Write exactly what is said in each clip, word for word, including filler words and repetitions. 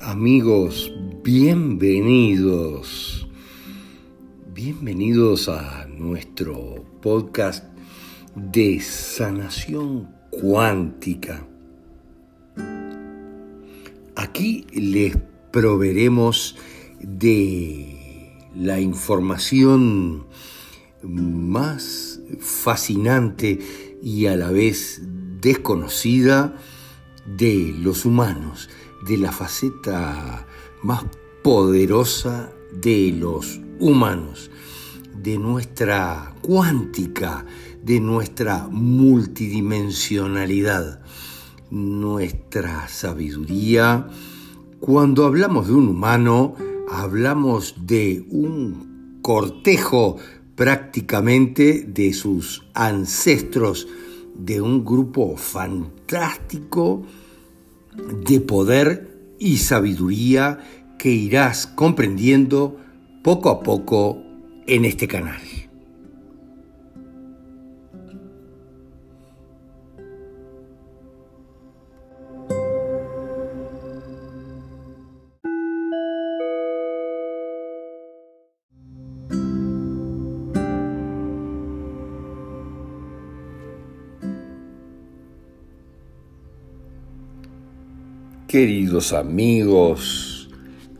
Amigos, bienvenidos. Bienvenidos a nuestro podcast de sanación cuántica. Aquí les proveeremos de la información más fascinante y a la vez desconocida de los humanos, de la faceta más poderosa de los humanos, de nuestra cuántica, de nuestra multidimensionalidad, nuestra sabiduría. Cuando hablamos de un humano, hablamos de un cortejo prácticamente de sus ancestros, de un grupo fantástico de poder y sabiduría que irás comprendiendo poco a poco en este canal. Queridos amigos,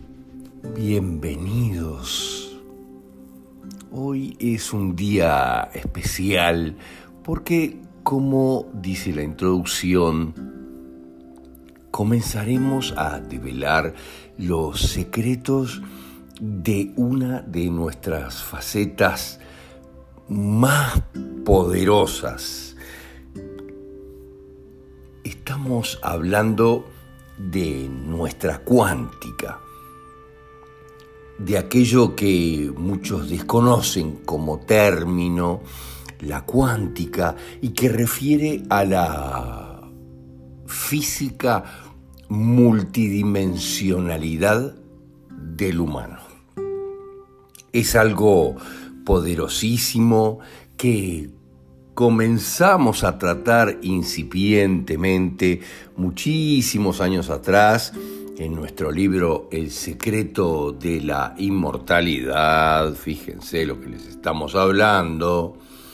bienvenidos. Hoy es un día especial porque, como dice la introducción, comenzaremos a develar los secretos de una de nuestras facetas más poderosas. Estamos hablando de nuestra cuántica, de aquello que muchos desconocen como término, la cuántica, y que refiere a la física multidimensionalidad del humano. Es algo poderosísimo que comenzamos a tratar incipientemente muchísimos años atrás en nuestro libro El secreto de la inmortalidad. Fíjense lo que les estamos hablando,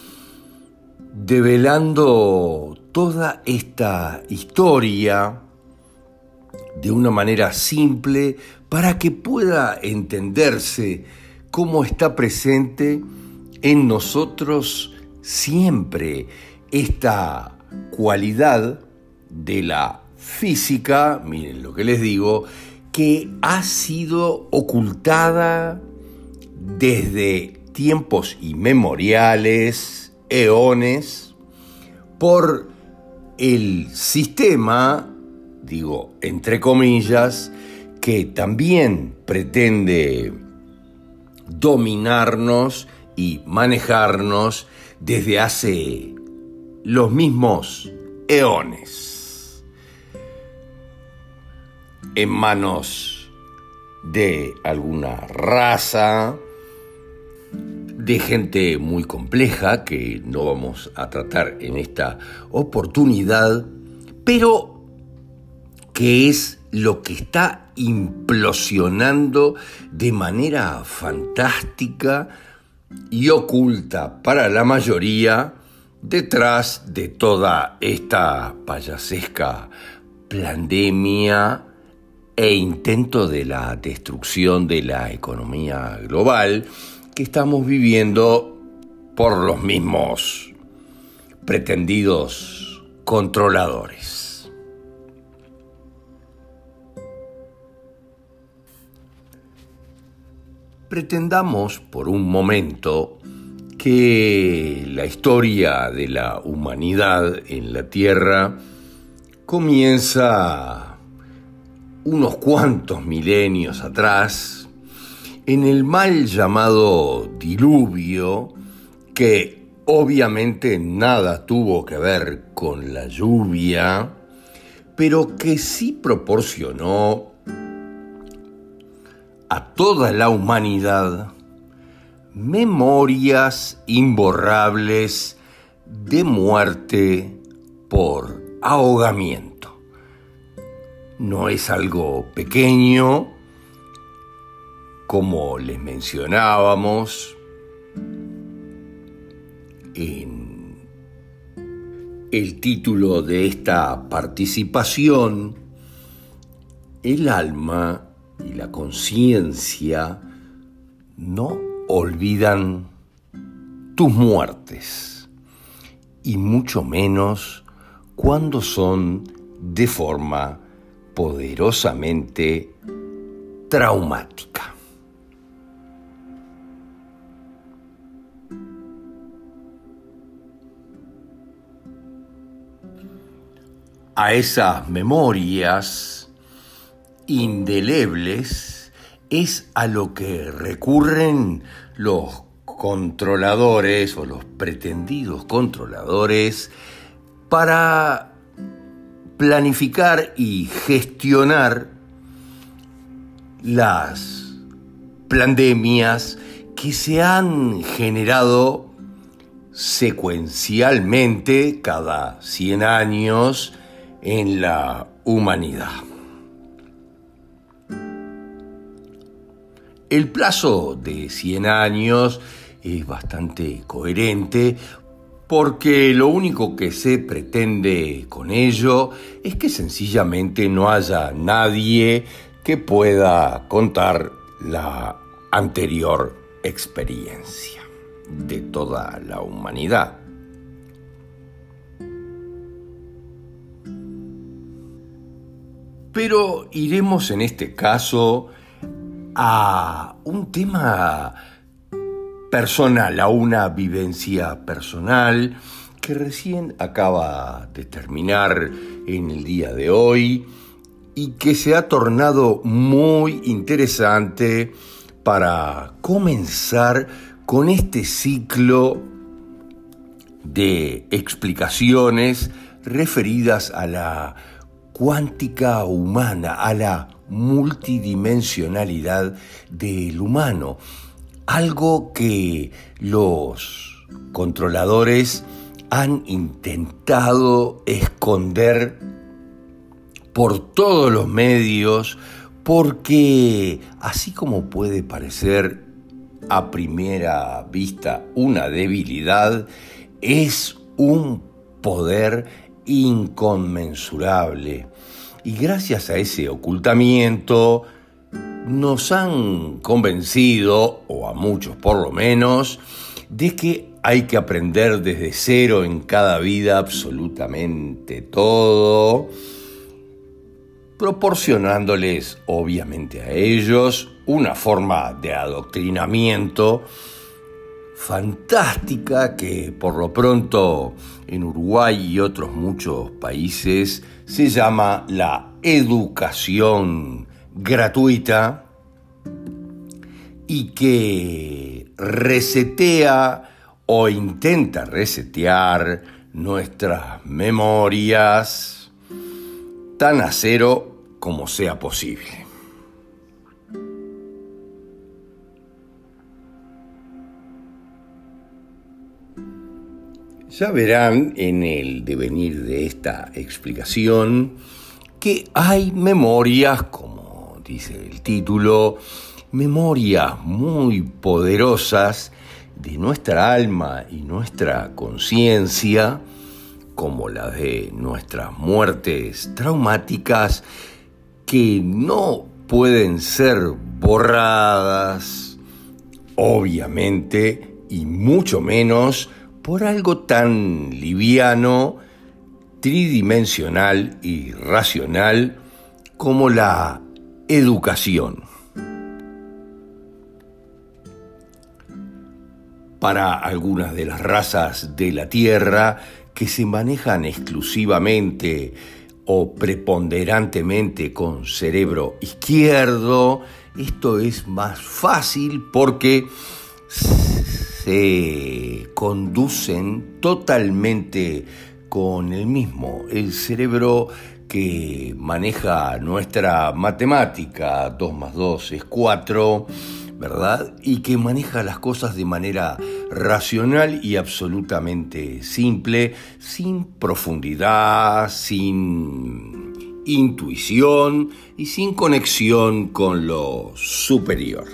develando toda esta historia de una manera simple para que pueda entenderse cómo está presente en nosotros siempre esta cualidad de la física, miren lo que les digo, que ha sido ocultada desde tiempos inmemoriales, eones, por el sistema, digo, entre comillas, que también pretende dominarnos y manejarnos desde hace los mismos eones, en manos de alguna raza, de gente muy compleja que no vamos a tratar en esta oportunidad, pero que es lo que está implosionando de manera fantástica y oculta para la mayoría detrás de toda esta payasesca pandemia e intento de la destrucción de la economía global que estamos viviendo por los mismos pretendidos controladores. Pretendamos por un momento que la historia de la humanidad en la Tierra comienza unos cuantos milenios atrás, en el mal llamado diluvio, que obviamente nada tuvo que ver con la lluvia, pero que sí proporcionó a toda la humanidad memorias imborrables de muerte por ahogamiento. no es algo pequeño, como les mencionábamos en el título de esta participación. El alma y la conciencia no olvidan tus muertes, y mucho menos cuando son de forma poderosamente traumática. A esas memorias indelebles es a lo que recurren los controladores o los pretendidos controladores para planificar y gestionar las pandemias que se han generado secuencialmente cada cien años en la humanidad. El plazo de cien años es bastante coherente porque lo único que se pretende con ello es que sencillamente no haya nadie que pueda contar la anterior experiencia de toda la humanidad. Pero iremos en este caso a un tema personal, a una vivencia personal que recién acaba de terminar en el día de hoy y que se ha tornado muy interesante para comenzar con este ciclo de explicaciones referidas a la cuántica humana, a la multidimensionalidad del humano, algo que los controladores han intentado esconder por todos los medios, porque así como puede parecer a primera vista una debilidad, es un poder inconmensurable. Y gracias a ese ocultamiento nos han convencido, o a muchos por lo menos, de que hay que aprender desde cero en cada vida absolutamente todo, proporcionándoles obviamente a ellos una forma de adoctrinamiento fantástica que por lo pronto en Uruguay y otros muchos países se llama la educación gratuita y que resetea o intenta resetear nuestras memorias tan a cero como sea posible. Ya verán en el devenir de esta explicación que hay memorias, como dice el título, memorias muy poderosas de nuestra alma y nuestra conciencia, como la de nuestras muertes traumáticas, que no pueden ser borradas, obviamente, y mucho menos por algo tan liviano, tridimensional y racional como la educación. Para algunas de las razas de la Tierra que se manejan exclusivamente o preponderantemente con cerebro izquierdo, esto es más fácil porque se conducen totalmente con el mismo. El cerebro que maneja nuestra matemática, dos más dos es cuatro, ¿verdad? Y que maneja las cosas de manera racional y absolutamente simple, sin profundidad, sin intuición y sin conexión con lo superior.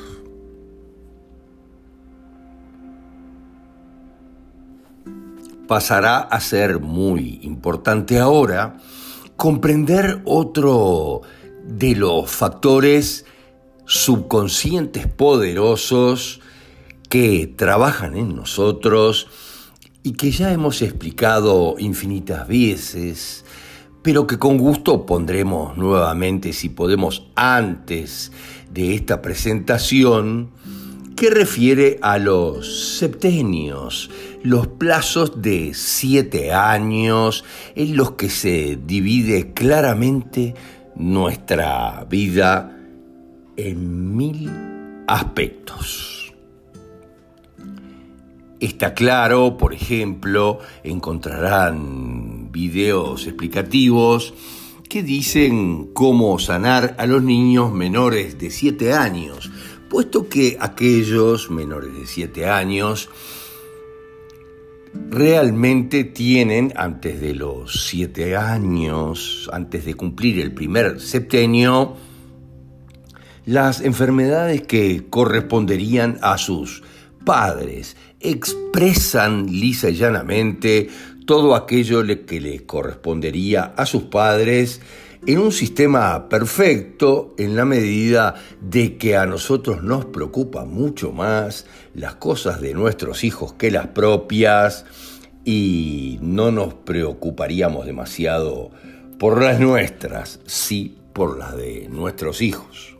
Pasará a ser muy importante ahora comprender otro de los factores subconscientes poderosos que trabajan en nosotros y que ya hemos explicado infinitas veces, pero que con gusto pondremos nuevamente, si podemos, antes de esta presentación, que refiere a los septenios, los plazos de siete años en los que se divide claramente nuestra vida en mil aspectos. Está claro, por ejemplo, encontrarán videos explicativos que dicen cómo sanar a los niños menores de siete años, puesto que aquellos menores de siete años realmente tienen, antes de los siete años, antes de cumplir el primer septenio, las enfermedades que corresponderían a sus padres. Expresan lisa y llanamente todo aquello que les correspondería a sus padres en un sistema perfecto, en la medida de que a nosotros nos preocupa mucho más las cosas de nuestros hijos que las propias, y no nos preocuparíamos demasiado por las nuestras, sí por las de nuestros hijos.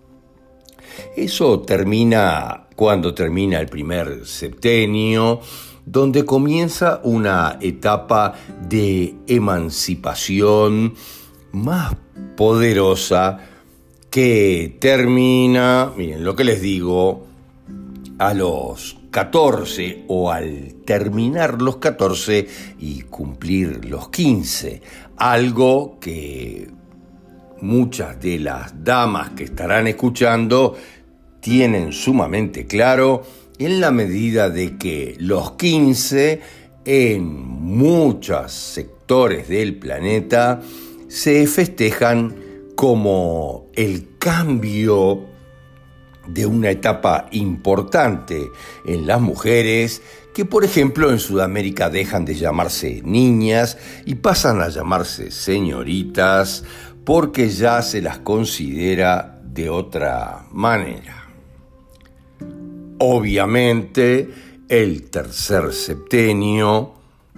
Eso termina cuando termina el primer septenio, donde comienza una etapa de emancipación más poderosa que termina, miren lo que les digo, a los catorce o al terminar los catorce y cumplir los quince, algo que muchas de las damas que estarán escuchando tienen sumamente claro, en la medida de que los quince en muchos sectores del planeta se festejan como el cambio de una etapa importante en las mujeres que, por ejemplo, en Sudamérica dejan de llamarse niñas y pasan a llamarse señoritas porque ya se las considera de otra manera. Obviamente, el tercer septenio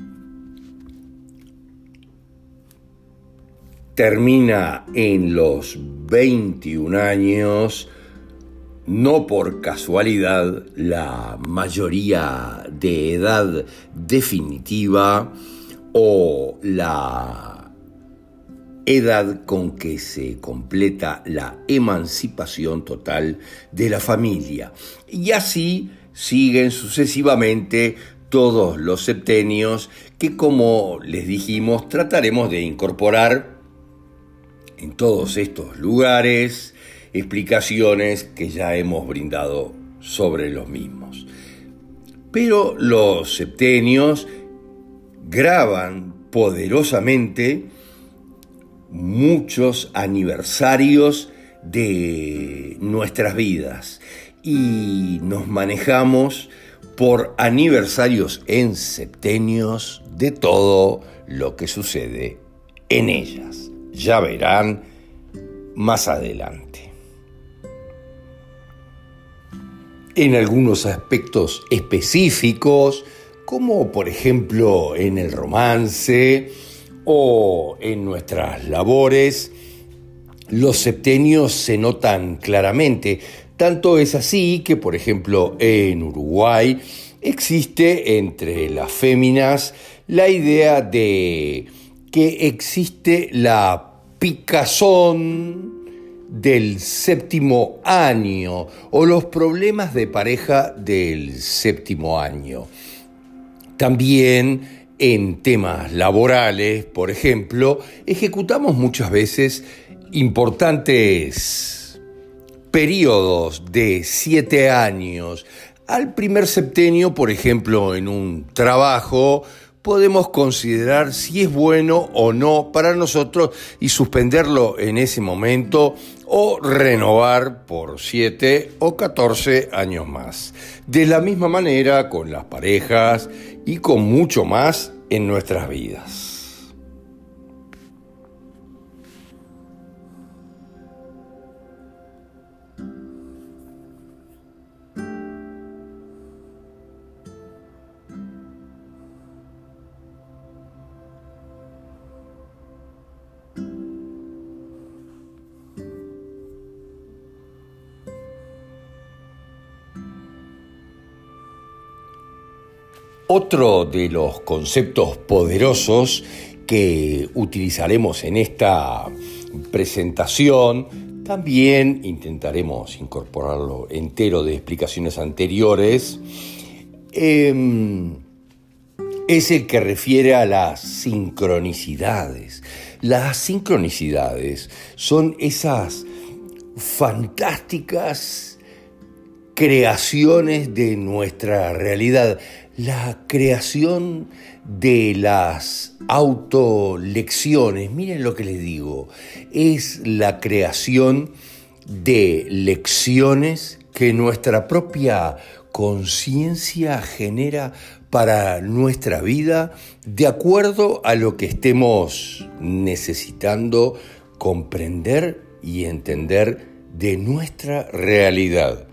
termina en los veintiún años, no por casualidad, la mayoría de edad definitiva o la edad con que se completa la emancipación total de la familia. Y así siguen sucesivamente todos los septenios que, como les dijimos, trataremos de incorporar en todos estos lugares explicaciones que ya hemos brindado sobre los mismos. Pero los septenios graban poderosamente muchos aniversarios de nuestras vidas y nos manejamos por aniversarios en septenios de todo lo que sucede en ellas. Ya verán más adelante. En algunos aspectos específicos, como por ejemplo en el romance o en nuestras labores, los septenios se notan claramente. Tanto es así que, por ejemplo, en Uruguay existe entre las féminas la idea de que existe la picazón del séptimo año o los problemas de pareja del séptimo año. También en temas laborales, por ejemplo, ejecutamos muchas veces importantes periodos de siete años. Al primer septenio, por ejemplo, en un trabajo, podemos considerar si es bueno o no para nosotros y suspenderlo en ese momento o renovar por siete o catorce años más. De la misma manera con las parejas y con mucho más en nuestras vidas. Otro de los conceptos poderosos que utilizaremos en esta presentación, también intentaremos incorporarlo entero de explicaciones anteriores, eh, es el que refiere a las sincronicidades. Las sincronicidades son esas fantásticas creaciones de nuestra realidad, la creación de las autolecciones. Miren lo que les digo, es la creación de lecciones que nuestra propia conciencia genera para nuestra vida de acuerdo a lo que estemos necesitando comprender y entender de nuestra realidad.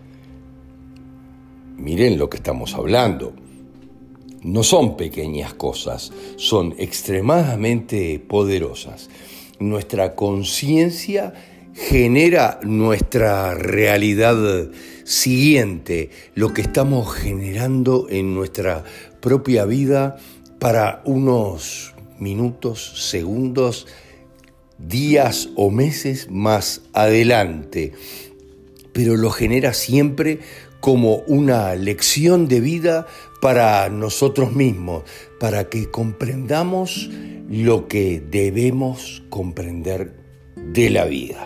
Miren lo que estamos hablando. No son pequeñas cosas, son extremadamente poderosas. Nuestra conciencia genera nuestra realidad siguiente, lo que estamos generando en nuestra propia vida para unos minutos, segundos, días o meses más adelante. Pero lo genera siempre como una lección de vida para nosotros mismos, para que comprendamos lo que debemos comprender de la vida.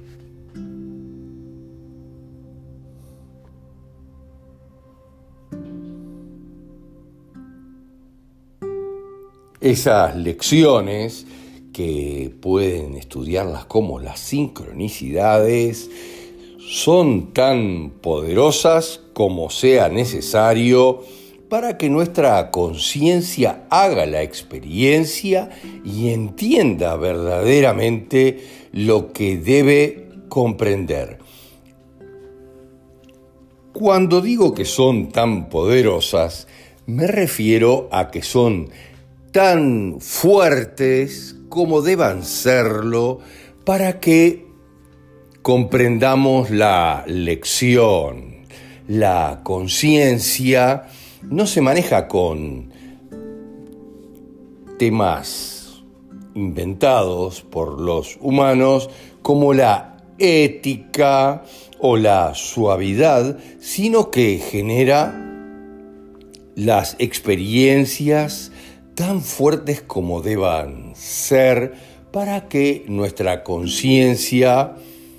Esas lecciones, que pueden estudiarlas como las sincronicidades, son tan poderosas como sea necesario para que nuestra conciencia haga la experiencia y entienda verdaderamente lo que debe comprender. Cuando digo que son tan poderosas, me refiero a que son tan fuertes como deban serlo para que comprendamos la lección. La conciencia no se maneja con temas inventados por los humanos como la ética o la suavidad, sino que genera las experiencias tan fuertes como deban ser para que nuestra conciencia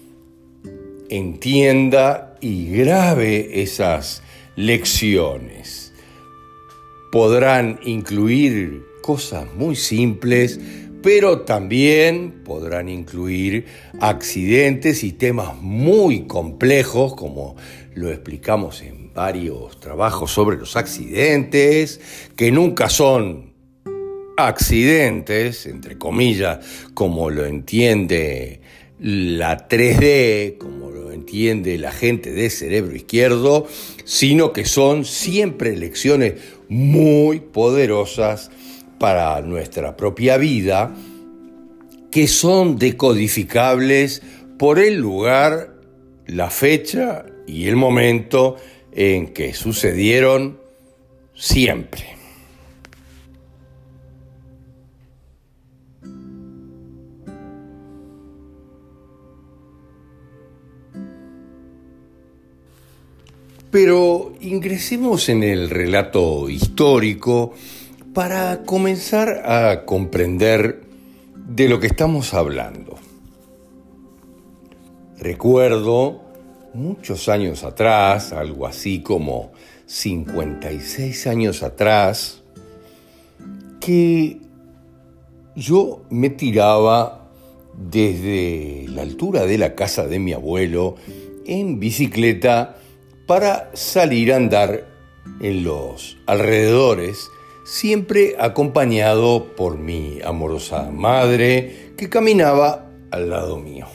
entienda y grabe esas lecciones. Podrán incluir cosas muy simples, pero también podrán incluir accidentes y temas muy complejos, como lo explicamos en varios trabajos sobre los accidentes, que nunca son accidentes, entre comillas, como lo entiende la tres D, como lo entiende la gente de cerebro izquierdo, sino que son siempre lecciones muy poderosas para nuestra propia vida, que son decodificables por el lugar, la fecha y el momento en que sucedieron siempre. Pero ingresemos en el relato histórico para comenzar a comprender de lo que estamos hablando. Recuerdo muchos años atrás, algo así como cincuenta y seis años atrás, que yo me tiraba desde la altura de la casa de mi abuelo en bicicleta para salir a andar en los alrededores, siempre acompañado por mi amorosa madre que caminaba al lado mío.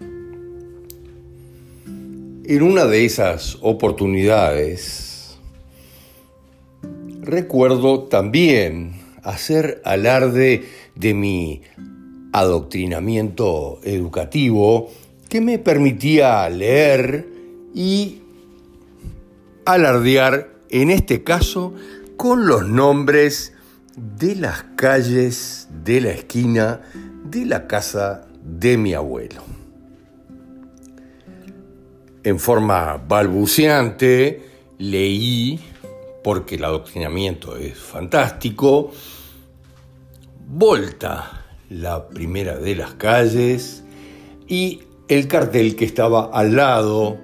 En una de esas oportunidades, recuerdo también hacer alarde de mi adoctrinamiento educativo que me permitía leer y alardear, en este caso, con los nombres de las calles de la esquina de la casa de mi abuelo. En forma balbuceante leí, porque el adoctrinamiento es fantástico, Volta, la primera de las calles, y el cartel que estaba al lado,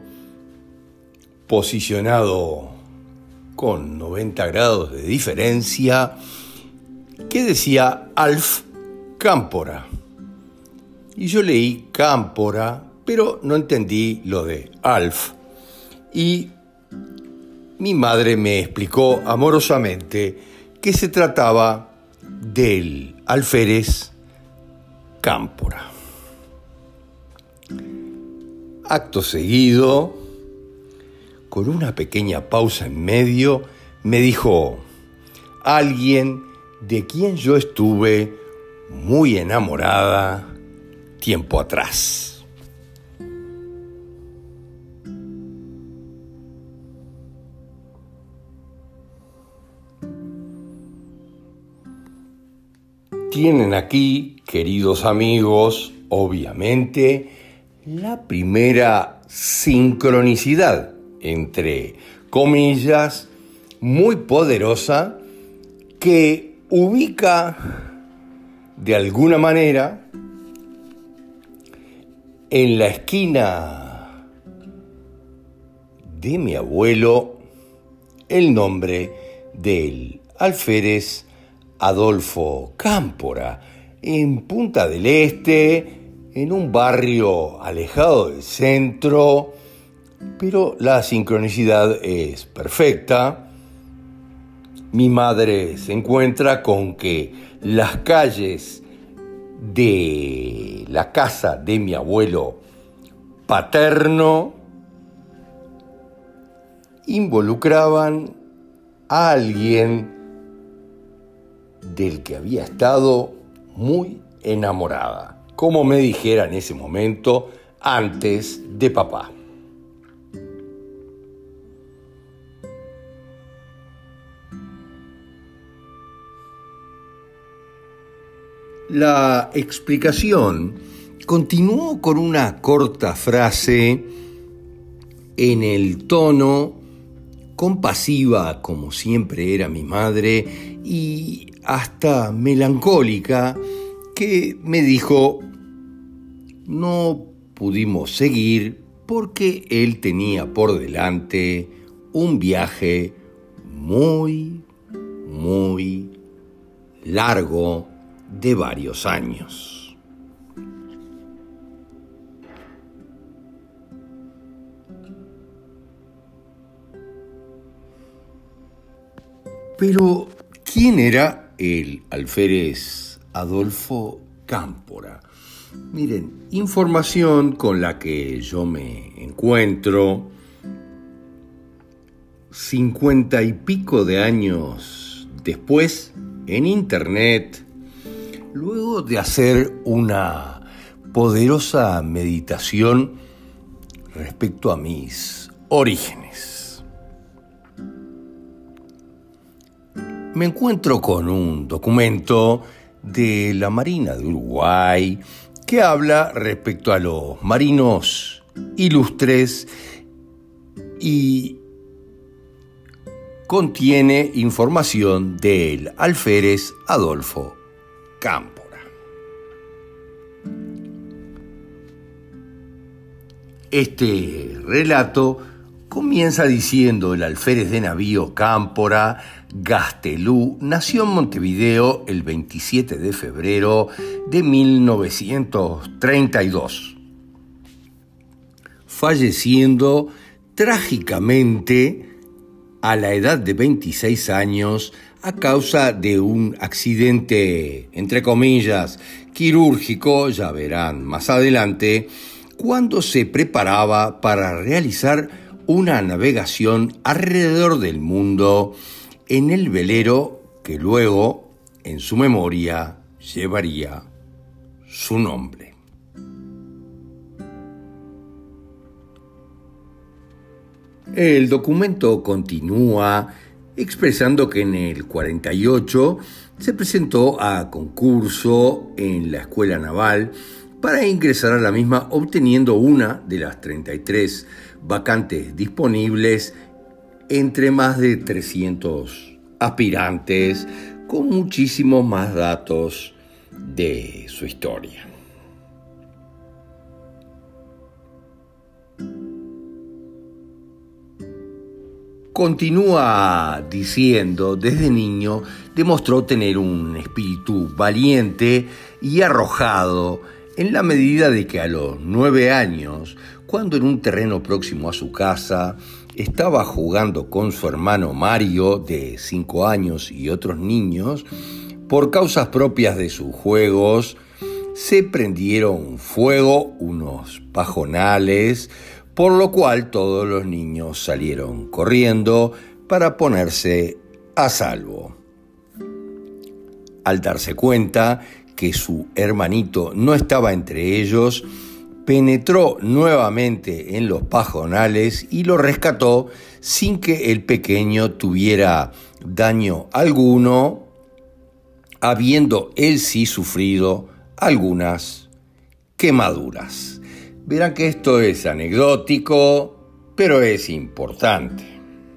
posicionado con noventa grados de diferencia, que decía Alf Cámpora. Y yo leí Cámpora, pero no entendí lo de Alf. Y mi madre me explicó amorosamente que se trataba del alférez Cámpora. Acto seguido, con una pequeña pausa en medio, me dijo: alguien de quien yo estuve muy enamorada tiempo atrás. Tienen aquí, queridos amigos, obviamente, la primera sincronicidad, entre comillas, muy poderosa, que ubica de alguna manera en la esquina de mi abuelo el nombre del alférez Adolfo Cámpora, en Punta del Este, en un barrio alejado del centro, pero la sincronicidad es perfecta. Mi madre se encuentra con que las calles de la casa de mi abuelo paterno involucraban a alguien del que había estado muy enamorada, como me dijera en ese momento, antes de papá. La explicación continuó con una corta frase en el tono compasiva, como siempre era mi madre, y hasta melancólica, que me dijo: no pudimos seguir porque él tenía por delante un viaje muy, muy largo de varios años. Pero, ¿quién era el alférez Adolfo Cámpora? Miren, información con la que yo me encuentro cincuenta y pico de años después en internet, luego de hacer una poderosa meditación respecto a mis orígenes. Me encuentro con un documento de la Marina de Uruguay que habla respecto a los marinos ilustres y contiene información del alférez Adolfo Cámpora. Este relato Comienza diciendo: el alférez de navío Cámpora Gastelú nació en Montevideo el veintisiete de febrero de mil novecientos treinta y dos, falleciendo trágicamente a la edad de veintiséis años a causa de un accidente, entre comillas, quirúrgico, ya verán más adelante, cuando se preparaba para realizar una navegación alrededor del mundo en el velero que luego, en su memoria, llevaría su nombre. El documento continúa expresando que en el cuarenta y ocho se presentó a concurso en la Escuela Naval para ingresar a la misma, obteniendo una de las treinta y tres vacantes disponibles entre más de trescientos aspirantes, con muchísimos más datos de su historia. Continúa diciendo: desde niño demostró tener un espíritu valiente y arrojado, en la medida de que a los nueve años, cuando en un terreno próximo a su casa estaba jugando con su hermano Mario, de cinco años, y otros niños, por causas propias de sus juegos, se prendieron fuego unos pajonales, por lo cual todos los niños salieron corriendo para ponerse a salvo. Al darse cuenta que su hermanito no estaba entre ellos, penetró nuevamente en los pajonales y lo rescató sin que el pequeño tuviera daño alguno, habiendo él sí sufrido algunas quemaduras. Verán que esto es anecdótico, pero es importante.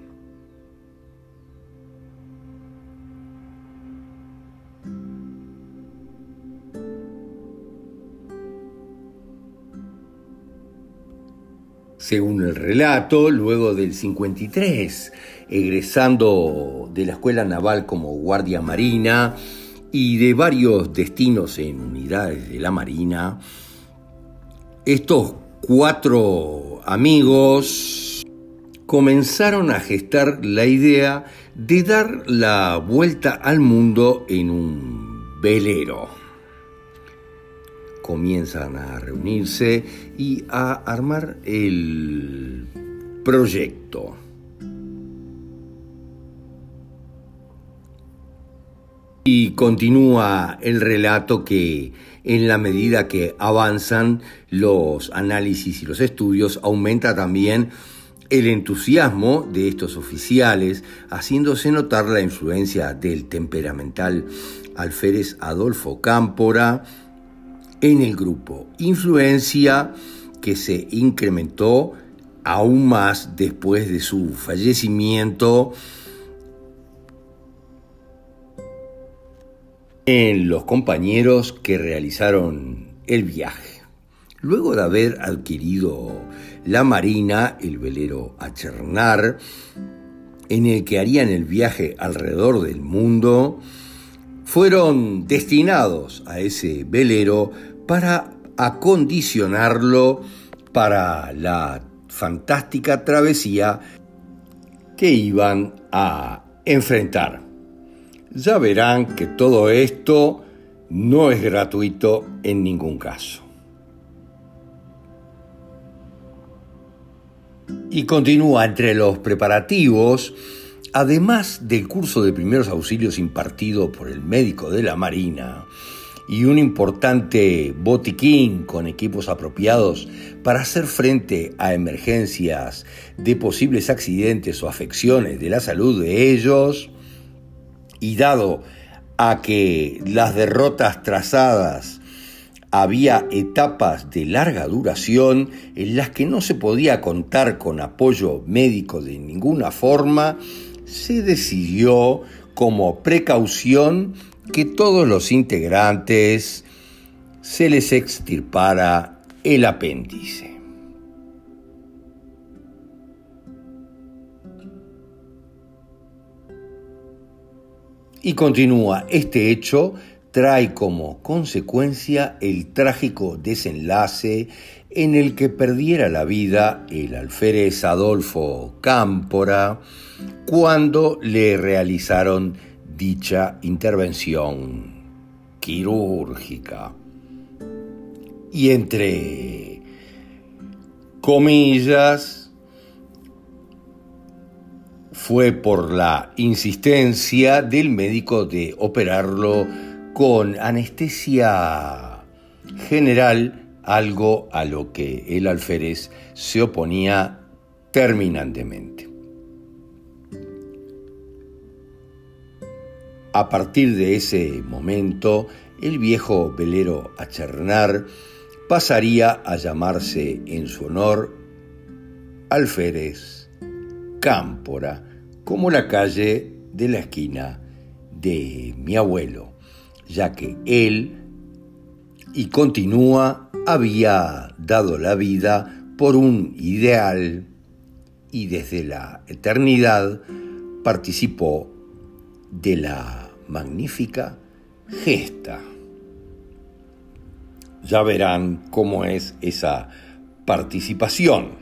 Según el relato, luego del cincuenta y tres, egresando de la Escuela Naval como guardia marina y de varios destinos en unidades de la Marina, estos cuatro amigos comenzaron a gestar la idea de dar la vuelta al mundo en un velero. Comienzan a reunirse y a armar el proyecto. Y continúa el relato que en la medida que avanzan los análisis y los estudios, aumenta también el entusiasmo de estos oficiales, haciéndose notar la influencia del temperamental alférez Adolfo Cámpora en el grupo, influencia que se incrementó aún más después de su fallecimiento en los compañeros que realizaron el viaje. Luego de haber adquirido la Marina, el velero Achernar, en el que harían el viaje alrededor del mundo, fueron destinados a ese velero para acondicionarlo para la fantástica travesía que iban a enfrentar. Ya verán que todo esto no es gratuito en ningún caso. Y continúa: entre los preparativos, además del curso de primeros auxilios impartido por el médico de la Marina y un importante botiquín con equipos apropiados para hacer frente a emergencias de posibles accidentes o afecciones de la salud de ellos, y dado a que las derrotas trazadas había etapas de larga duración en las que no se podía contar con apoyo médico de ninguna forma, se decidió como precaución que todos los integrantes se les extirpara el apéndice. Y continúa, este hecho trae como consecuencia el trágico desenlace en el que perdiera la vida el alférez Adolfo Cámpora cuando le realizaron dicha intervención quirúrgica. Y entre comillas, fue por la insistencia del médico de operarlo con anestesia general, algo a lo que el alférez se oponía terminantemente. A partir de ese momento, el viejo velero Achernar pasaría a llamarse en su honor Alférez Cámpora, como la calle de la esquina de mi abuelo, ya que él, y continúa, había dado la vida por un ideal y desde la eternidad participó de la magnífica gesta. Ya verán cómo es esa participación.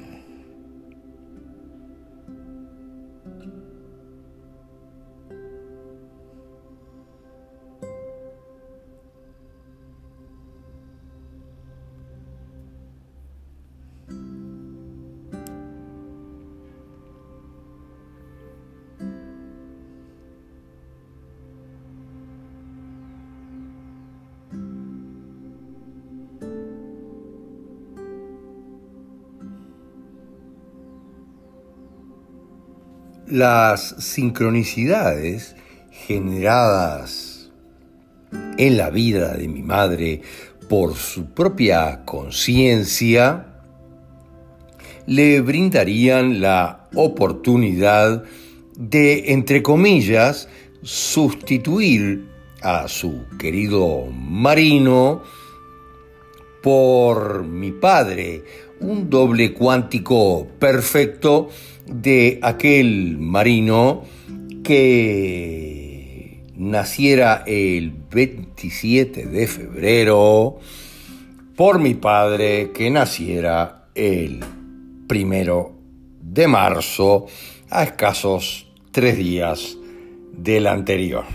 Las sincronicidades generadas en la vida de mi madre por su propia conciencia le brindarían la oportunidad de, entre comillas, sustituir a su querido marino por mi padre, un doble cuántico perfecto de aquel marino que naciera el veintisiete de febrero, por mi padre que naciera el primero de marzo, a escasos tres días del anterior.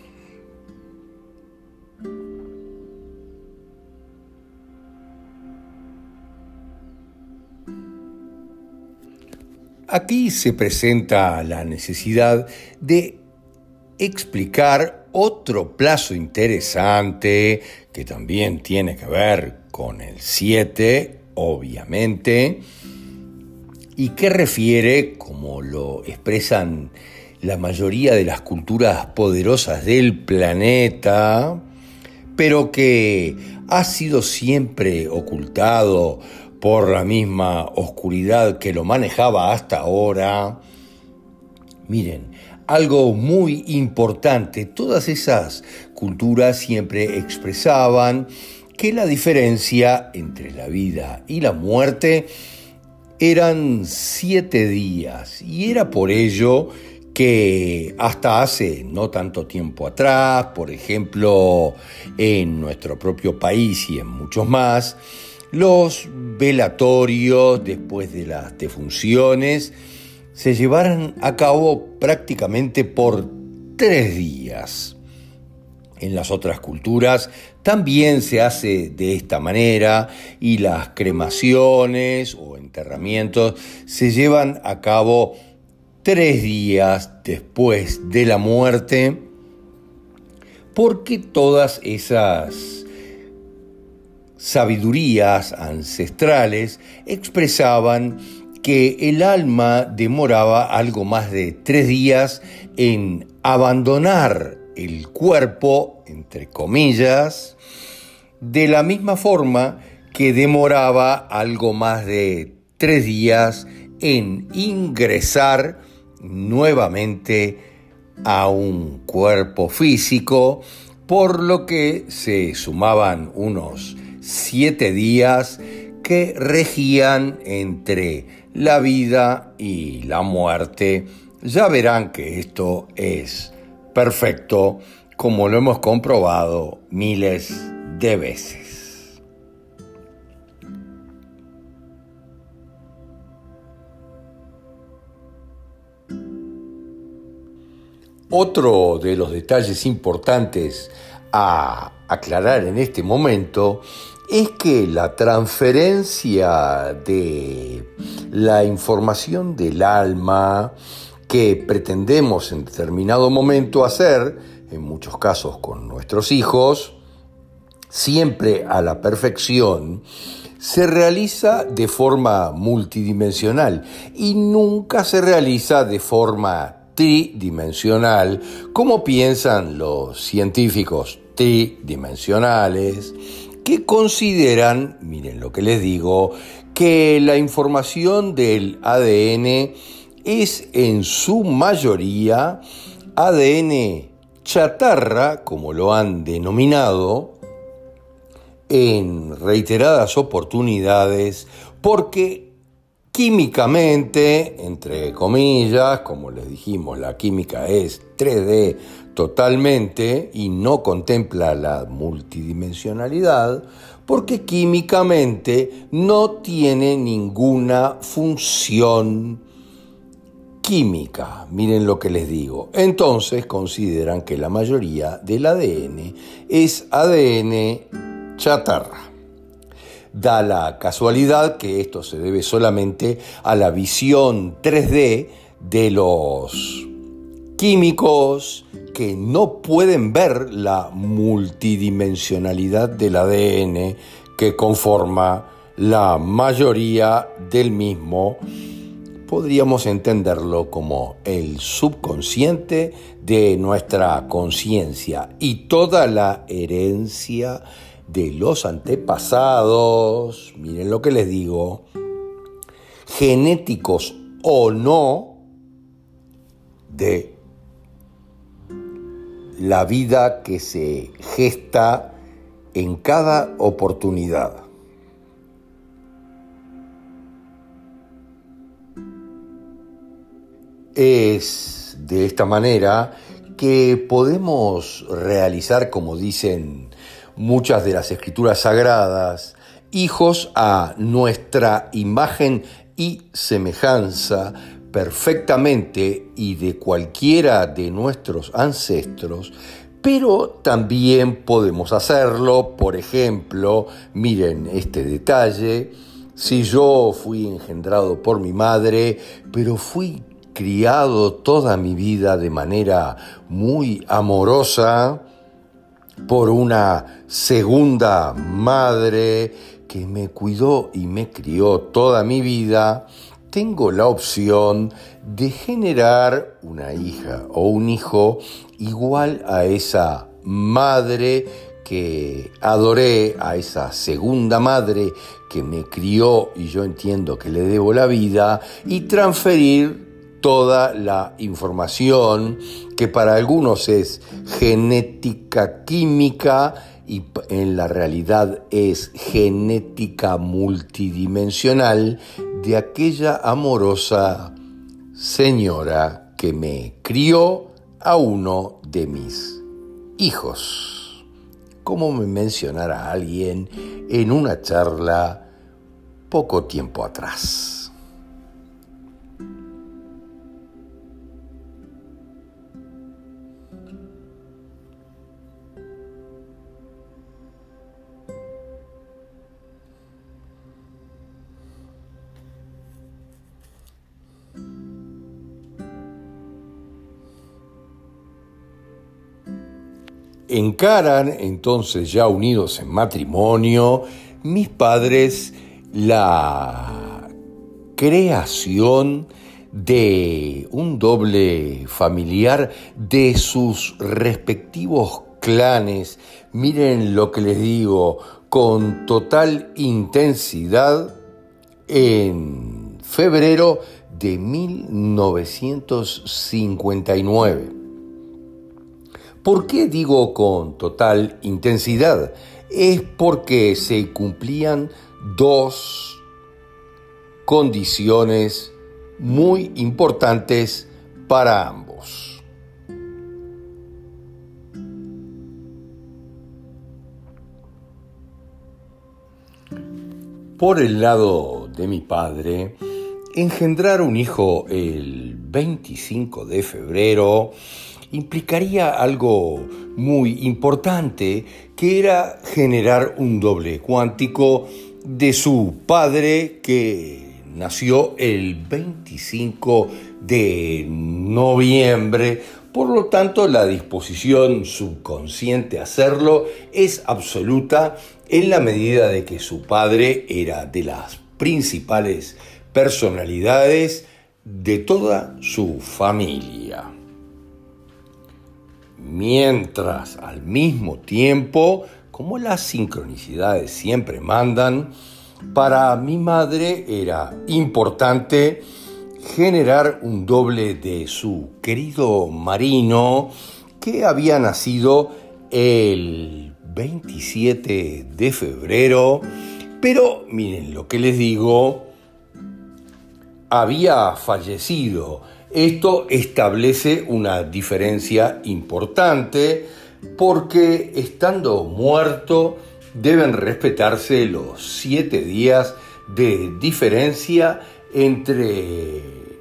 Aquí se presenta la necesidad de explicar otro plazo interesante que también tiene que ver con el siete, obviamente, y que refiere, como lo expresan la mayoría de las culturas poderosas del planeta, pero que ha sido siempre ocultado por la misma oscuridad que lo manejaba hasta ahora. Miren, algo muy importante, todas esas culturas siempre expresaban que la diferencia entre la vida y la muerte eran siete días, y era por ello que hasta hace no tanto tiempo atrás, por ejemplo, en nuestro propio país y en muchos más, los velatorios después de las defunciones se llevaran a cabo prácticamente por tres días. En las otras culturas también se hace de esta manera y las cremaciones o enterramientos se llevan a cabo tres días después de la muerte, porque todas esas sabidurías ancestrales expresaban que el alma demoraba algo más de tres días en abandonar el cuerpo, entre comillas, de la misma forma que demoraba algo más de tres días en ingresar nuevamente a un cuerpo físico, por lo que se sumaban unos siete días que regían entre la vida y la muerte. Ya verán que esto es perfecto, como lo hemos comprobado miles de veces. Otro de los detalles importantes a aclarar en este momento es que la transferencia de la información del alma que pretendemos en determinado momento hacer, en muchos casos con nuestros hijos, siempre a la perfección, se realiza de forma multidimensional y nunca se realiza de forma tridimensional, como piensan los científicos tridimensionales, que consideran, miren lo que les digo, que la información del A D N es en su mayoría A D N chatarra, como lo han denominado en reiteradas oportunidades, porque químicamente, entre comillas, como les dijimos, la química es tres D totalmente y no contempla la multidimensionalidad, porque químicamente no tiene ninguna función química. Miren lo que les digo. Entonces consideran que la mayoría del A D N es A D N chatarra. Da la casualidad que esto se debe solamente a la visión tres D de los químicos que no pueden ver la multidimensionalidad del A D N que conforma la mayoría del mismo. Podríamos entenderlo como el subconsciente de nuestra conciencia y toda la herencia de los antepasados, miren lo que les digo, genéticos o no, de la vida que se gesta en cada oportunidad. Es de esta manera que podemos realizar, como dicen muchas de las escrituras sagradas, hijos a nuestra imagen y semejanza, perfectamente y de cualquiera de nuestros ancestros, pero también podemos hacerlo, por ejemplo, miren este detalle, si yo fui engendrado por mi madre, pero fui criado toda mi vida de manera muy amorosa por una segunda madre que me cuidó y me crió toda mi vida, tengo la opción de generar una hija o un hijo igual a esa madre que adoré, a esa segunda madre que me crió y yo entiendo que le debo la vida, y transferir toda la información que para algunos es genética química y en la realidad es genética multidimensional de aquella amorosa señora que me crió a uno de mis hijos, como me mencionara alguien en una charla poco tiempo atrás. Encaran entonces, ya unidos en matrimonio, mis padres la creación de un doble familiar de sus respectivos clanes. Miren lo que les digo, con total intensidad en febrero de mil novecientos cincuenta y nueve. ¿Por qué digo con total intensidad? Es porque se cumplían dos condiciones muy importantes para ambos. Por el lado de mi padre, engendrar un hijo el veinticinco de febrero implicaría algo muy importante, que era generar un doble cuántico de su padre, que nació el veinticinco de noviembre. Por lo tanto, la disposición subconsciente a hacerlo es absoluta, en la medida de que su padre era de las principales personalidades de toda su familia. Mientras, al mismo tiempo, como las sincronicidades siempre mandan, para mi madre era importante generar un doble de su querido Marino, que había nacido el veintisiete de febrero, pero miren lo que les digo, había fallecido. Esto establece una diferencia importante, porque estando muerto deben respetarse los siete días de diferencia entre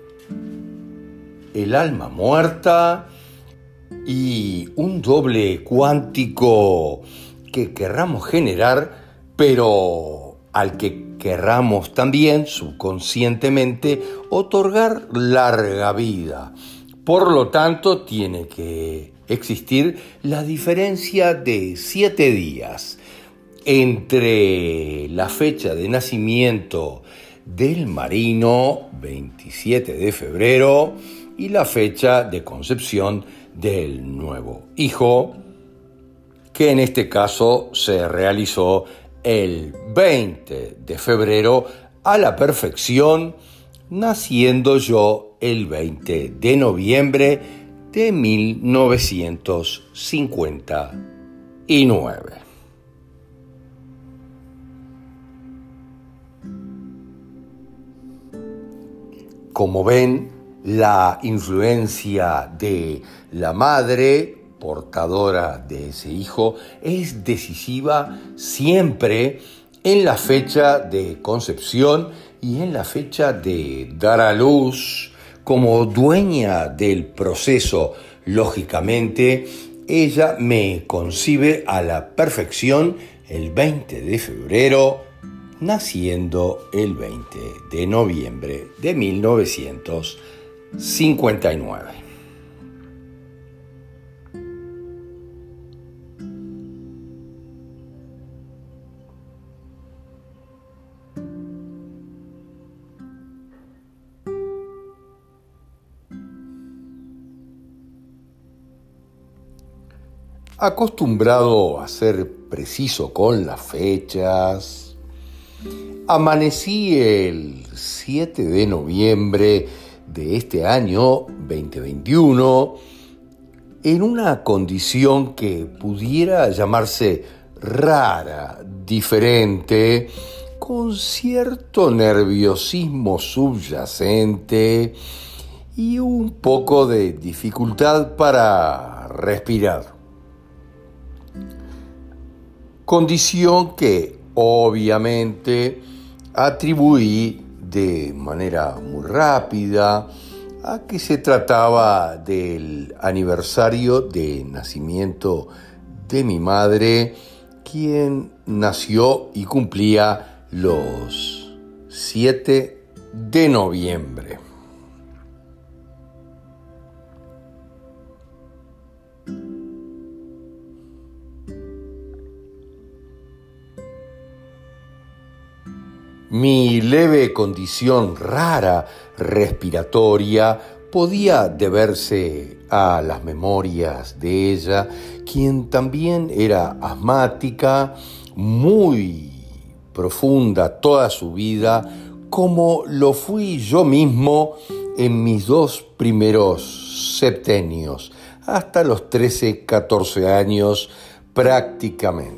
el alma muerta y un doble cuántico que querramos generar, pero al que querramos también subconscientemente otorgar larga vida. Por lo tanto, tiene que existir la diferencia de siete días entre la fecha de nacimiento del Marino, veintisiete de febrero, y la fecha de concepción del nuevo hijo, que en este caso se realizó el veinte de febrero a la perfección, naciendo yo el veinte de noviembre de mil novecientos cincuenta y nueve. Como ven, la influencia de la madre portadora de ese hijo es decisiva siempre en la fecha de concepción y en la fecha de dar a luz. Como dueña del proceso, lógicamente, ella me concibe a la perfección el veinte de febrero, naciendo el veinte de noviembre de mil novecientos cincuenta y nueve. Acostumbrado a ser preciso con las fechas, amanecí el siete de noviembre de este año veinte veintiuno en una condición que pudiera llamarse rara, diferente, con cierto nerviosismo subyacente y un poco de dificultad para respirar. Condición que obviamente atribuí de manera muy rápida a que se trataba del aniversario de nacimiento de mi madre, quien nació y cumplía los siete de noviembre. Mi leve condición rara respiratoria podía deberse a las memorias de ella, quien también era asmática, muy profunda toda su vida, como lo fui yo mismo en mis dos primeros septenios, hasta los trece, catorce años prácticamente.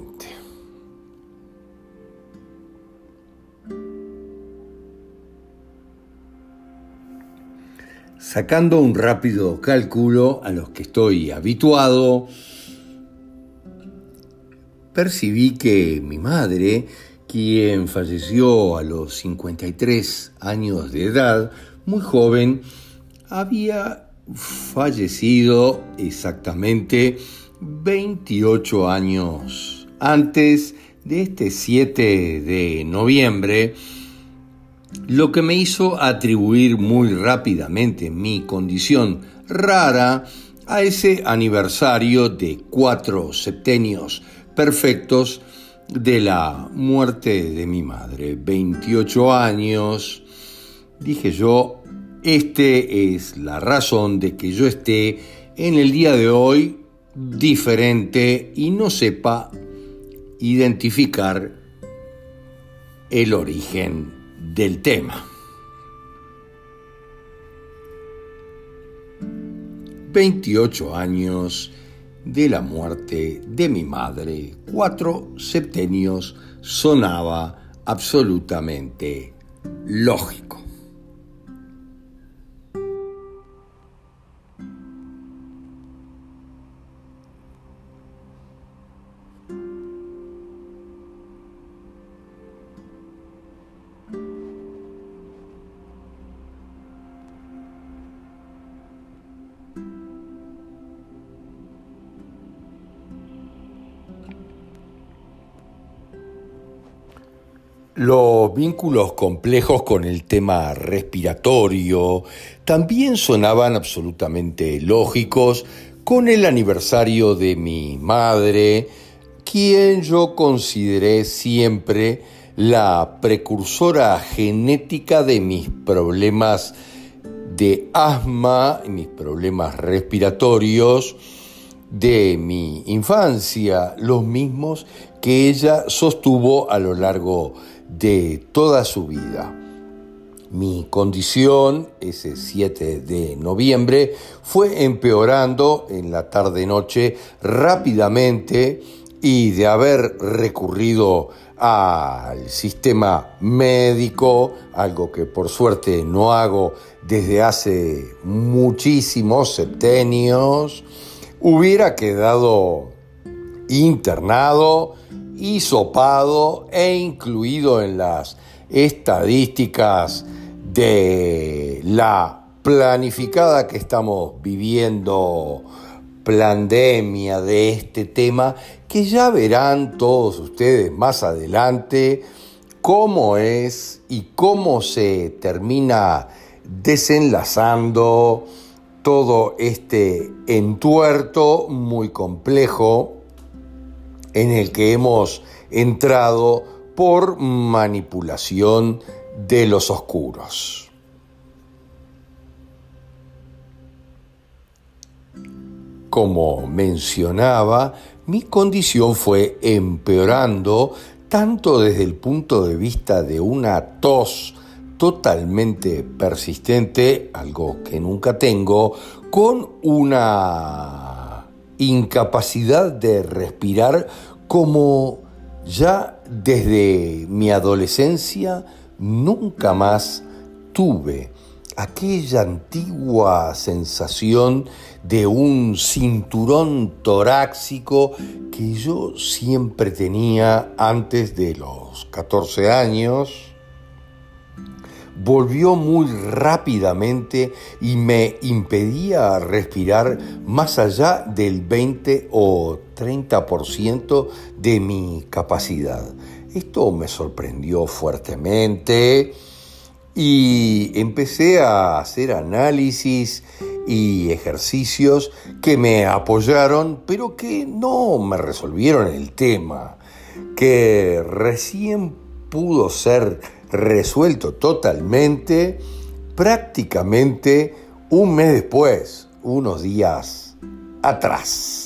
Sacando un rápido cálculo a los que estoy habituado, percibí que mi madre, quien falleció a los cincuenta y tres años de edad, muy joven, había fallecido exactamente veintiocho años antes de este siete de noviembre, lo que me hizo atribuir muy rápidamente mi condición rara a ese aniversario de cuatro septenios perfectos de la muerte de mi madre. veintiocho años, dije yo, este es la razón de que yo esté en el día de hoy diferente y no sepa identificar el origen del tema. veintiocho años de la muerte de mi madre, cuatro septenios, sonaba absolutamente lógico. Los vínculos complejos con el tema respiratorio también sonaban absolutamente lógicos con el aniversario de mi madre, quien yo consideré siempre la precursora genética de mis problemas de asma y mis problemas respiratorios de mi infancia, los mismos que ella sostuvo a lo largo de toda su vida. Mi condición, ese siete de noviembre, fue empeorando en la tarde-noche rápidamente, y de haber recurrido al sistema médico, algo que por suerte no hago desde hace muchísimos septenios, hubiera quedado internado, hisopado e incluido en las estadísticas de la planificada que estamos viviendo pandemia de este tema, que ya verán todos ustedes más adelante cómo es y cómo se termina desenlazando todo este entuerto muy complejo en el que hemos entrado por manipulación de los oscuros. Como mencionaba, mi condición fue empeorando tanto desde el punto de vista de una tos totalmente persistente, algo que nunca tengo, con una incapacidad de respirar como ya desde mi adolescencia nunca más tuve. Aquella antigua sensación de un cinturón torácico que yo siempre tenía antes de los catorce años, volvió muy rápidamente y me impedía respirar más allá del veinte o treinta por ciento de mi capacidad. Esto me sorprendió fuertemente y empecé a hacer análisis y ejercicios que me apoyaron, pero que no me resolvieron el tema, que recién pudo ser resuelto totalmente, prácticamente un mes después, unos días atrás.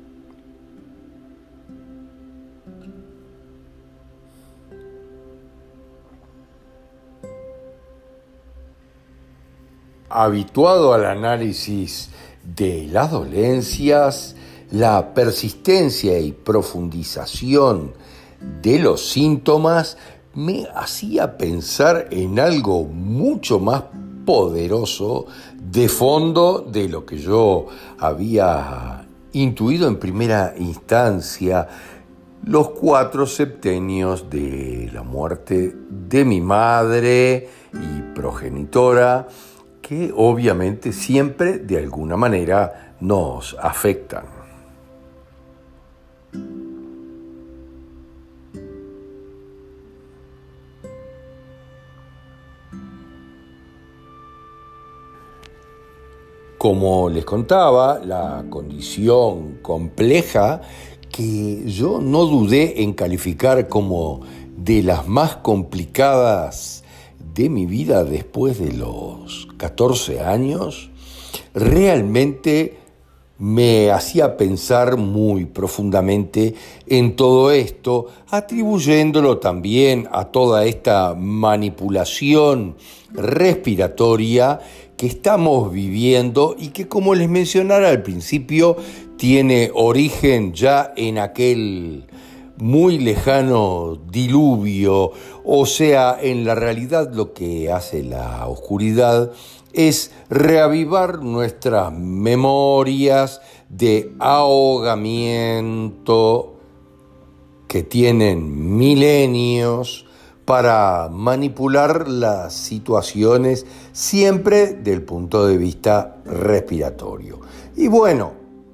Habituado al análisis de las dolencias, la persistencia y profundización de los síntomas me hacía pensar en algo mucho más poderoso de fondo de lo que yo había intuido en primera instancia, los cuatro septenios de la muerte de mi madre y progenitora, que obviamente siempre de alguna manera nos afectan. Como les contaba, la condición compleja que yo no dudé en calificar como de las más complicadas de mi vida después de los catorce años, realmente me hacía pensar muy profundamente en todo esto, atribuyéndolo también a toda esta manipulación respiratoria que estamos viviendo y que, como les mencionara al principio, tiene origen ya en aquel muy lejano diluvio. O sea, en la realidad lo que hace la oscuridad es reavivar nuestras memorias de ahogamiento que tienen milenios para manipular las situaciones siempre del punto de vista respiratorio. Y bueno,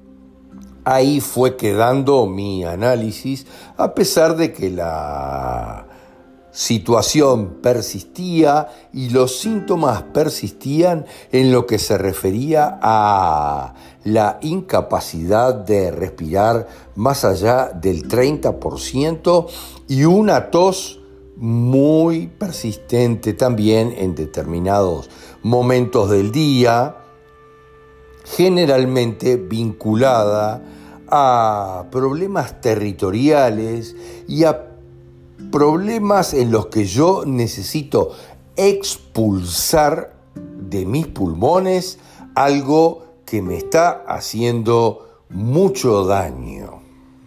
ahí fue quedando mi análisis, a pesar de que la situación persistía y los síntomas persistían en lo que se refería a la incapacidad de respirar más allá del treinta por ciento y una tos muy persistente también en determinados momentos del día, generalmente vinculada a problemas territoriales y a problemas en los que yo necesito expulsar de mis pulmones algo que me está haciendo mucho daño.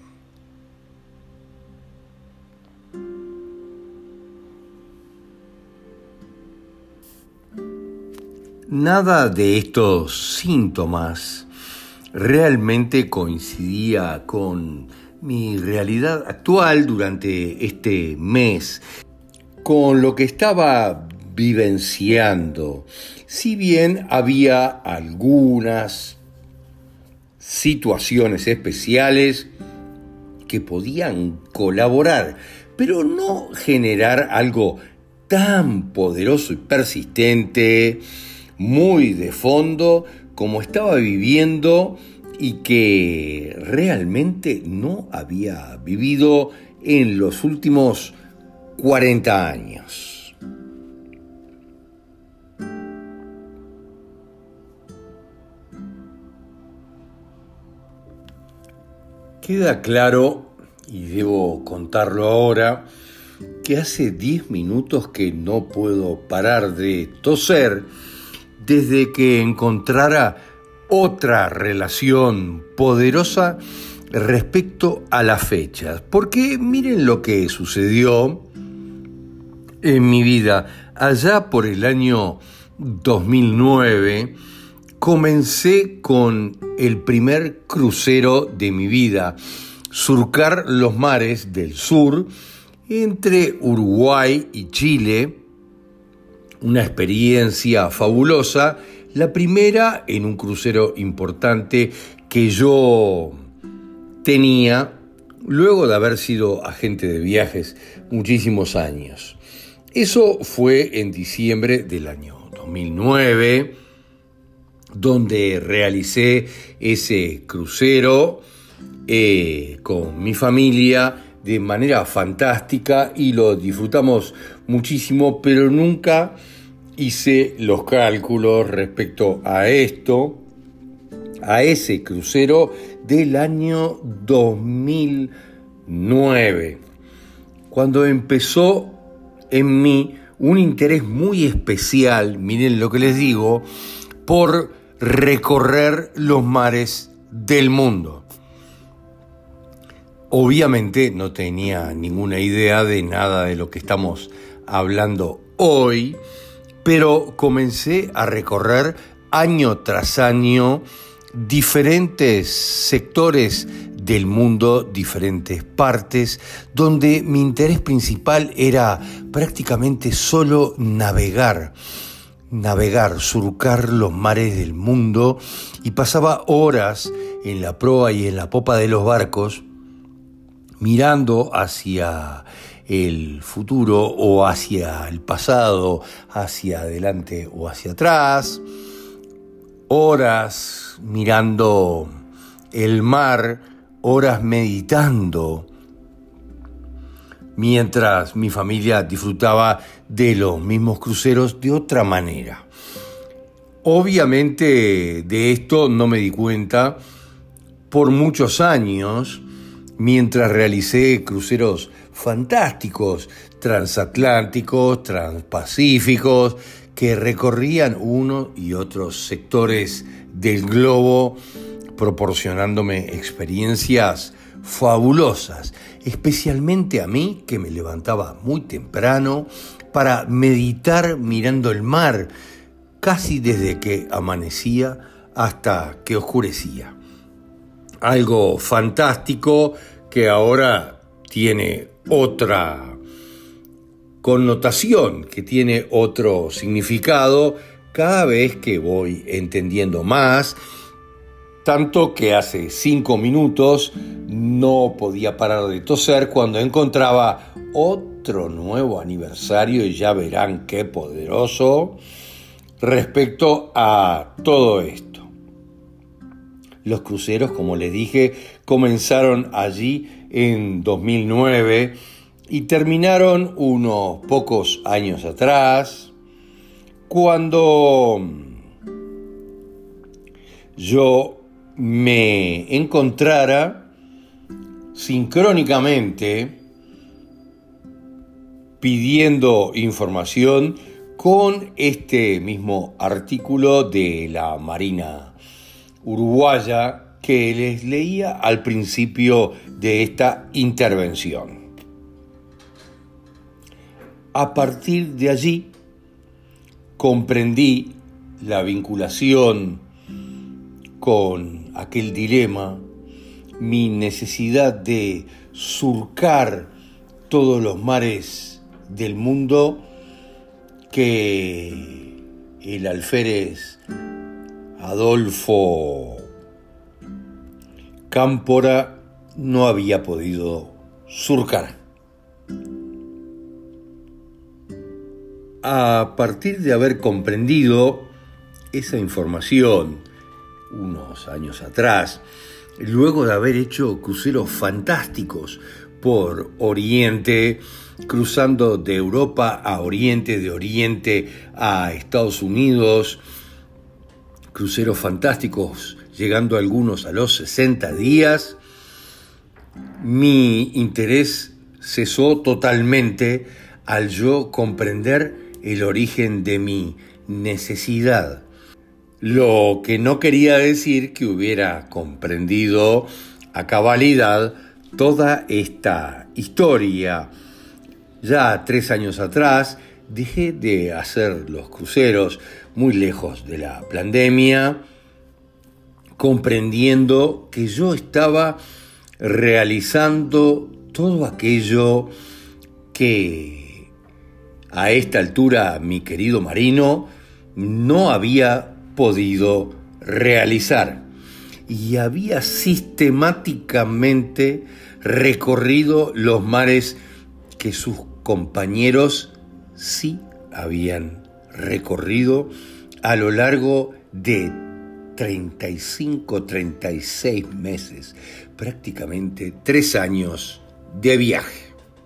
Nada de estos síntomas realmente coincidía con mi realidad actual durante este mes, con lo que estaba vivenciando. Si bien había algunas situaciones especiales que podían colaborar, pero no generar algo tan poderoso y persistente, muy de fondo, como estaba viviendo y que realmente no había vivido en los últimos cuarenta años. Queda claro, y debo contarlo ahora, que hace diez minutos que no puedo parar de toser desde que encontrara otra relación poderosa respecto a las fechas. Porque miren lo que sucedió en mi vida. Allá por el año dos mil nueve comencé con el primer crucero de mi vida, surcar los mares del sur entre Uruguay y Chile. Una experiencia fabulosa, la primera en un crucero importante que yo tenía luego de haber sido agente de viajes muchísimos años. Eso fue en diciembre del año dos mil nueve, donde realicé ese crucero eh, con mi familia de manera fantástica y lo disfrutamos muchísimo, pero nunca hice los cálculos respecto a esto, a ese crucero del año dos mil nueve, cuando empezó en mí un interés muy especial, miren lo que les digo, por recorrer los mares del mundo. Obviamente no tenía ninguna idea de nada de lo que estamos hablando hoy, pero comencé a recorrer año tras año diferentes sectores del mundo, diferentes partes, donde mi interés principal era prácticamente solo navegar, navegar, surcar los mares del mundo, y pasaba horas en la proa y en la popa de los barcos, mirando hacia el futuro o hacia el pasado, hacia adelante o hacia atrás, horas mirando el mar, horas meditando, mientras mi familia disfrutaba de los mismos cruceros de otra manera. Obviamente de esto no me di cuenta por muchos años, mientras realicé cruceros fantásticos, transatlánticos, transpacíficos, que recorrían uno y otros sectores del globo, proporcionándome experiencias fabulosas, especialmente a mí, que me levantaba muy temprano para meditar mirando el mar, casi desde que amanecía hasta que oscurecía. Algo fantástico que ahora tiene otra connotación, que tiene otro significado cada vez que voy entendiendo más, tanto que hace cinco minutos no podía parar de toser cuando encontraba otro nuevo aniversario, y ya verán qué poderoso, respecto a todo esto. Los cruceros, como les dije, comenzaron allí en dos mil nueve y terminaron unos pocos años atrás, cuando yo me encontrara sincrónicamente pidiendo información con este mismo artículo de la Marina Uruguaya que les leía al principio de esta intervención. A partir de allí comprendí la vinculación con aquel dilema, mi necesidad de surcar todos los mares del mundo que el alférez Adolfo Cámpora no había podido surcar. A partir de haber comprendido esa información unos años atrás, luego de haber hecho cruceros fantásticos por Oriente, cruzando de Europa a Oriente, de Oriente a Estados Unidos, cruceros fantásticos, llegando algunos a los sesenta días, mi interés cesó totalmente al yo comprender el origen de mi necesidad. Lo que no quería decir que hubiera comprendido a cabalidad toda esta historia. Ya tres años atrás dejé de hacer los cruceros, muy lejos de la pandemia, comprendiendo que yo estaba realizando todo aquello que a esta altura mi querido marino no había podido realizar, y había sistemáticamente recorrido los mares que sus compañeros sí habían recorrido a lo largo de treinta y cinco, treinta y seis meses, prácticamente tres años de viaje.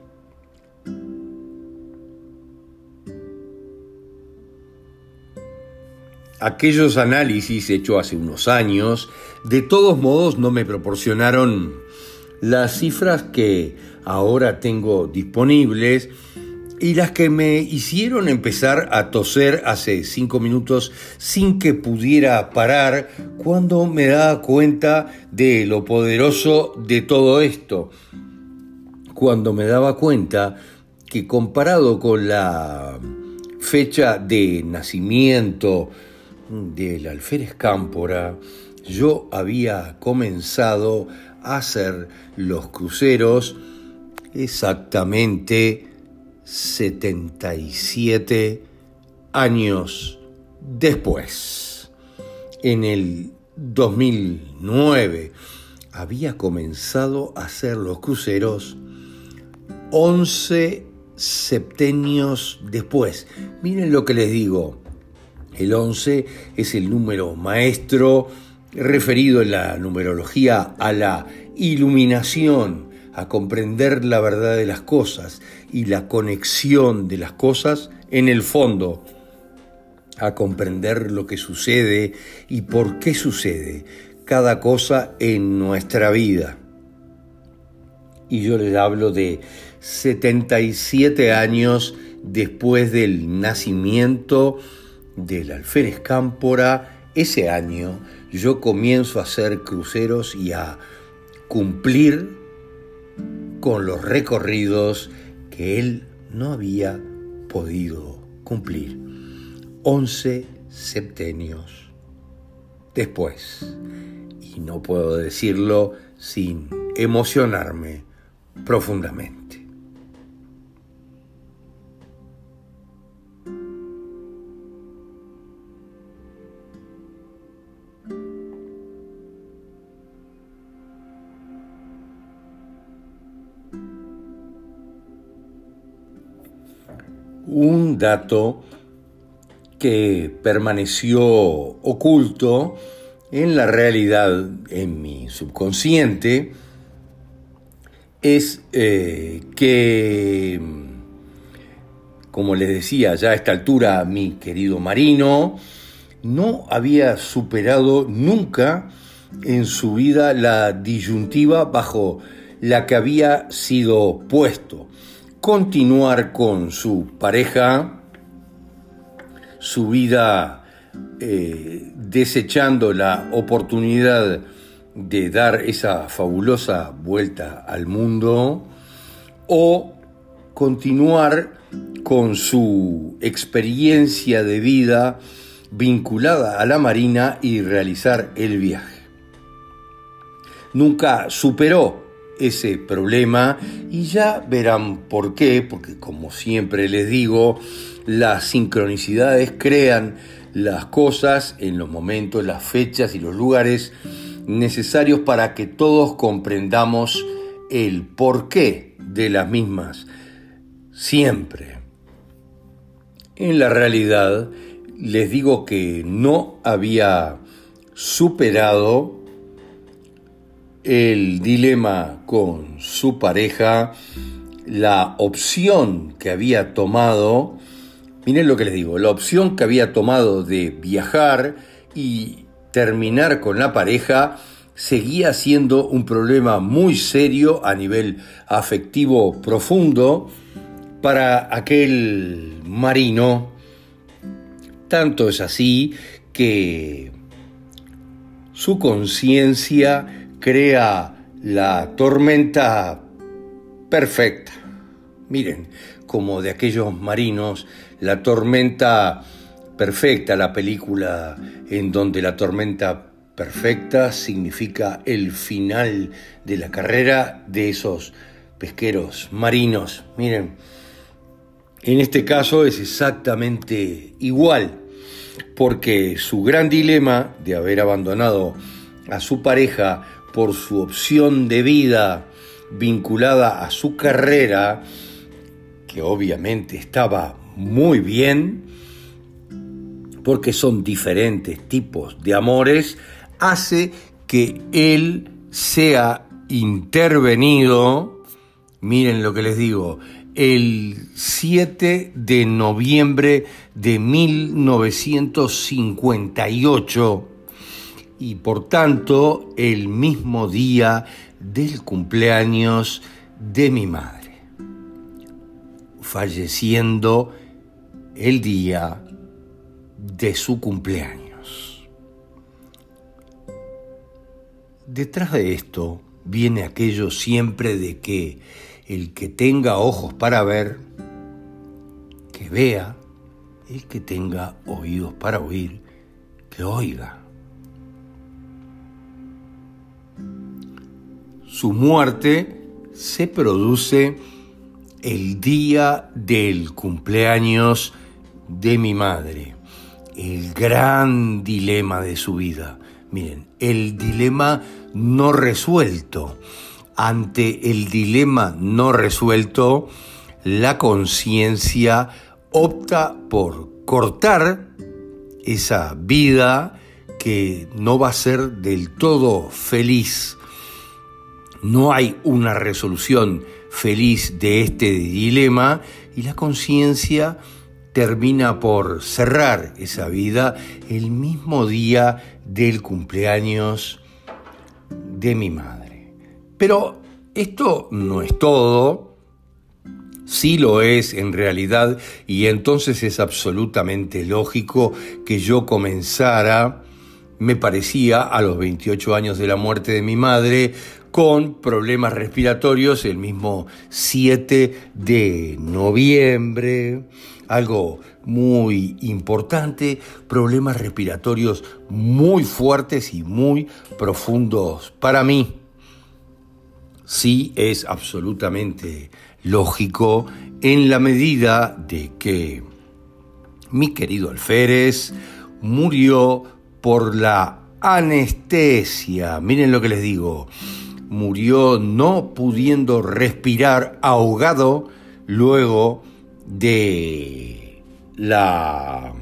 Aquellos análisis hechos hace unos años, de todos modos, no me proporcionaron las cifras que ahora tengo disponibles y las que me hicieron empezar a toser hace cinco minutos sin que pudiera parar, cuando me daba cuenta de lo poderoso de todo esto. Cuando me daba cuenta que, comparado con la fecha de nacimiento del alférez Cámpora, yo había comenzado a hacer los cruceros exactamente setenta y siete años después. En el dos mil nueve había comenzado a hacer los cruceros once septenios después. Miren lo que les digo. El once es el número maestro referido en la numerología a la iluminación, a comprender la verdad de las cosas y la conexión de las cosas en el fondo, a comprender lo que sucede y por qué sucede cada cosa en nuestra vida. Y yo les hablo de setenta y siete años después del nacimiento del alférez Cámpora. Ese año yo comienzo a hacer cruceros y a cumplir con los recorridos que él no había podido cumplir. Once septenios después. Y no puedo decirlo sin emocionarme profundamente. Un dato que permaneció oculto en la realidad, en mi subconsciente, es eh, que, como les decía ya a esta altura, mi querido Marino no había superado nunca en su vida la disyuntiva bajo la que había sido puesto: continuar con su pareja, su vida eh, desechando la oportunidad de dar esa fabulosa vuelta al mundo, o continuar con su experiencia de vida vinculada a la Marina y realizar el viaje. Nunca superó ese problema y ya verán por qué, porque como siempre les digo, las sincronicidades crean las cosas en los momentos, las fechas y los lugares necesarios para que todos comprendamos el porqué de las mismas. Siempre. En la realidad, les digo que no había superado el dilema con su pareja, la opción que había tomado. Miren lo que les digo, la opción que había tomado de viajar y terminar con la pareja seguía siendo un problema muy serio a nivel afectivo profundo para aquel Marino. Tanto es así que su conciencia crea la tormenta perfecta. Miren, como de aquellos marinos, la tormenta perfecta, la película en donde la tormenta perfecta significa el final de la carrera de esos pesqueros marinos. Miren, en este caso es exactamente igual, porque su gran dilema de haber abandonado a su pareja por su opción de vida vinculada a su carrera, que obviamente estaba muy bien, porque son diferentes tipos de amores, hace que él sea intervenido, miren lo que les digo, el siete de noviembre de mil novecientos cincuenta y ocho, y por tanto el mismo día del cumpleaños de mi madre, falleciendo el día de su cumpleaños. Detrás de esto viene aquello siempre de que el que tenga ojos para ver, que vea; el que tenga oídos para oír, que oiga. su muerte se produce el día del cumpleaños de mi madre. El gran dilema de su vida. Miren, el dilema no resuelto. Ante el dilema no resuelto, la conciencia opta por cortar esa vida que no va a ser del todo feliz. No hay una resolución feliz de este dilema y la conciencia termina por cerrar esa vida el mismo día del cumpleaños de mi madre. Pero esto no es todo, sí lo es en realidad, y entonces es absolutamente lógico que yo comenzara, me parecía, a los veintiocho años de la muerte de mi madre, con problemas respiratorios el mismo siete de noviembre, algo muy importante, problemas respiratorios muy fuertes y muy profundos para mí. Sí, es absolutamente lógico en la medida de que mi querido alférez murió por la anestesia. Miren lo que les digo. Murió no pudiendo respirar, ahogado luego de la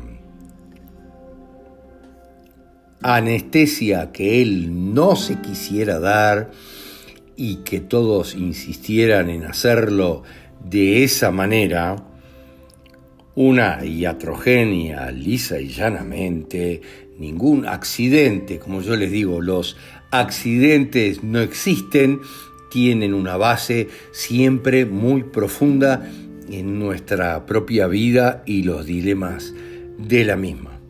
anestesia que él no se quisiera dar y que todos insistieran en hacerlo de esa manera, una iatrogenia lisa y llanamente, ningún accidente, como yo les digo, los accidentes no existen, tienen una base siempre muy profunda en nuestra propia vida y los dilemas de la misma.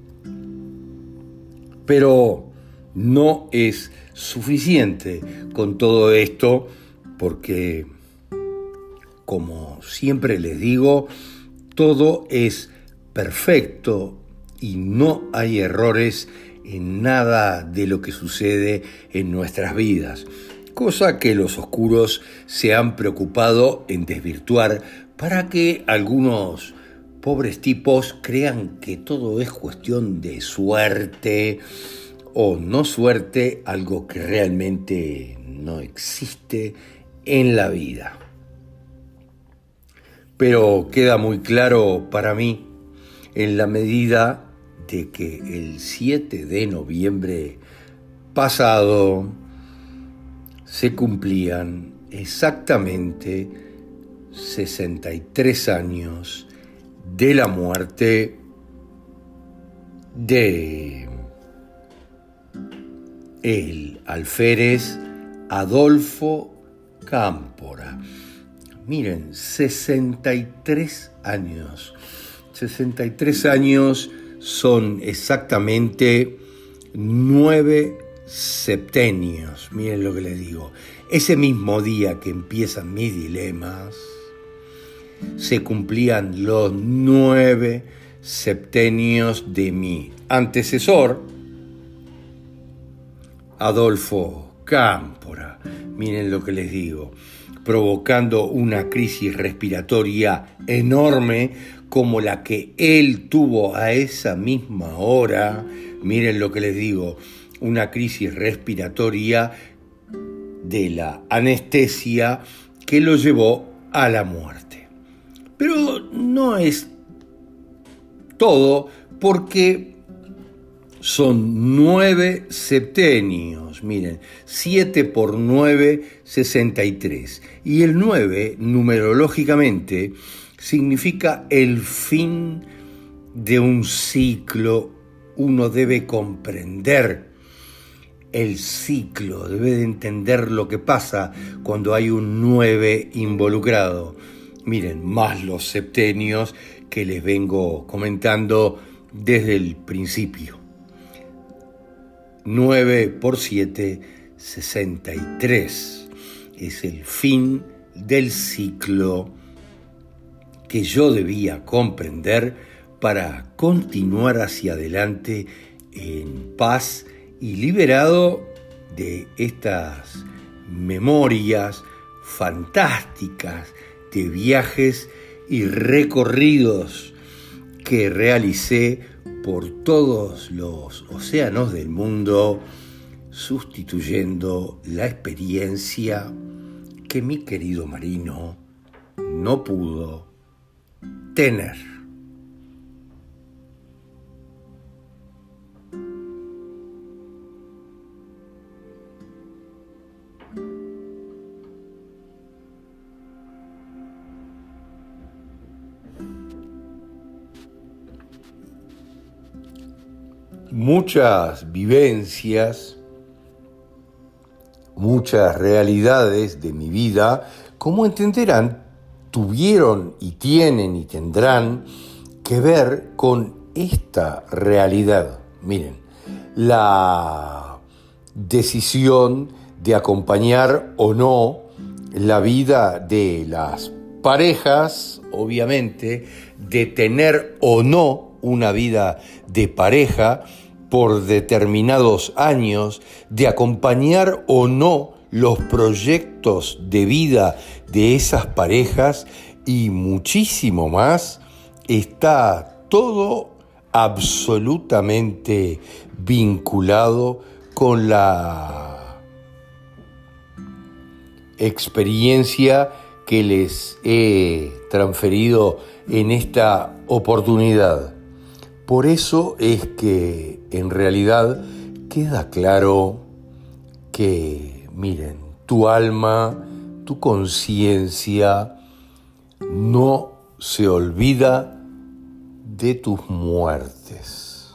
Pero no es suficiente con todo esto porque, como siempre les digo, todo es perfecto y no hay errores en nada de lo que sucede en nuestras vidas, cosa que los oscuros se han preocupado en desvirtuar para que algunos pobres tipos crean que todo es cuestión de suerte o no suerte, algo que realmente no existe en la vida. Pero queda muy claro para mí en la medida de que el siete de noviembre pasado se cumplían exactamente sesenta y tres años de la muerte de el alférez Adolfo Cámpora. Miren, sesenta y tres años. sesenta y tres años son exactamente nueve septenios. Miren lo que les digo. Ese mismo día que empiezan mis dilemas, se cumplían los nueve septenios de mi antecesor, Adolfo Cámpora. Miren lo que les digo, provocando una crisis respiratoria enorme como la que él tuvo a esa misma hora. Miren lo que les digo, una crisis respiratoria de la anestesia que lo llevó a la muerte. Pero no es todo, porque son nueve septenios. Miren, siete por nueve, sesenta y tres. Y el nueve, numerológicamente, significa el fin de un ciclo. Uno debe comprender el ciclo, debe de entender lo que pasa cuando hay un nueve involucrado. Miren, más los septenios que les vengo comentando desde el principio. nueve por siete, sesenta y tres. Es el fin del ciclo que yo debía comprender para continuar hacia adelante en paz y liberado de estas memorias fantásticas de viajes y recorridos que realicé por todos los océanos del mundo, sustituyendo la experiencia que mi querido marino no pudo tener. Muchas vivencias, muchas realidades de mi vida, como entenderán, tuvieron y tienen y tendrán que ver con esta realidad. Miren, la decisión de acompañar o no la vida de las parejas, obviamente, de tener o no una vida de pareja por determinados años, de acompañar o no los proyectos de vida de esas parejas y muchísimo más, está todo absolutamente vinculado con la experiencia que les he transferido en esta oportunidad. Por eso es que en realidad queda claro que, miren, tu alma, tu conciencia no se olvida de tus muertes.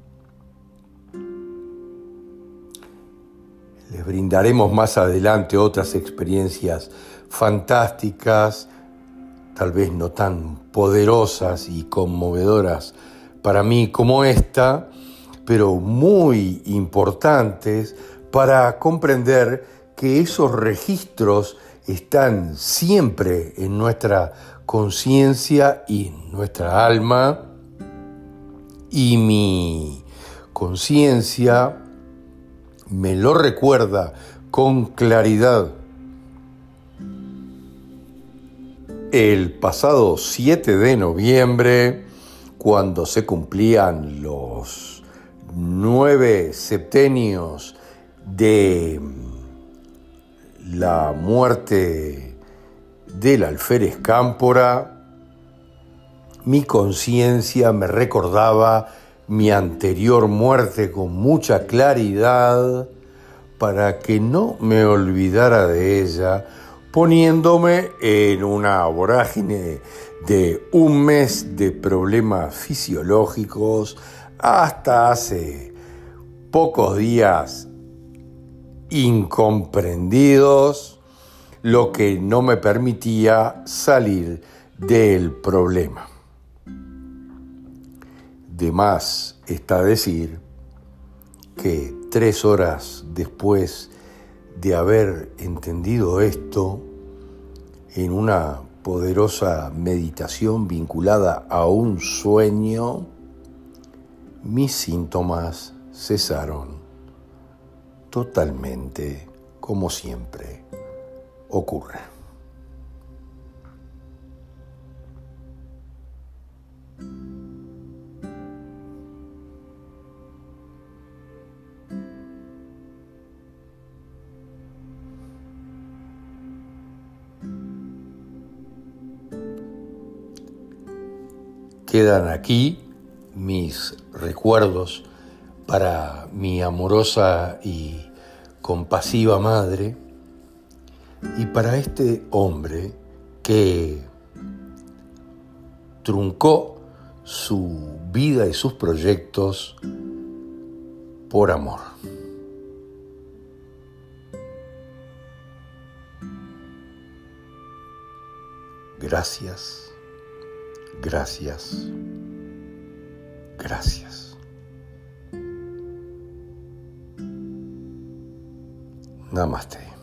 Les brindaremos más adelante otras experiencias fantásticas, tal vez no tan poderosas y conmovedoras para mí como esta, pero muy importantes para comprender que esos registros están siempre en nuestra conciencia y en nuestra alma, y mi conciencia me lo recuerda con claridad. El pasado siete de noviembre, cuando se cumplían los nueve septenios de la muerte del alférez Cámpora, mi conciencia me recordaba mi anterior muerte con mucha claridad para que no me olvidara de ella, poniéndome en una vorágine de un mes de problemas fisiológicos hasta hace pocos días incomprendidos, lo que no me permitía salir del problema. De más está decir que tres horas después de haber entendido esto, en una poderosa meditación vinculada a un sueño, mis síntomas cesaron totalmente, como siempre ocurre. Quedan aquí mis recuerdos para mi amorosa y compasiva madre y para este hombre que truncó su vida y sus proyectos por amor. Gracias. Gracias, gracias. Namaste.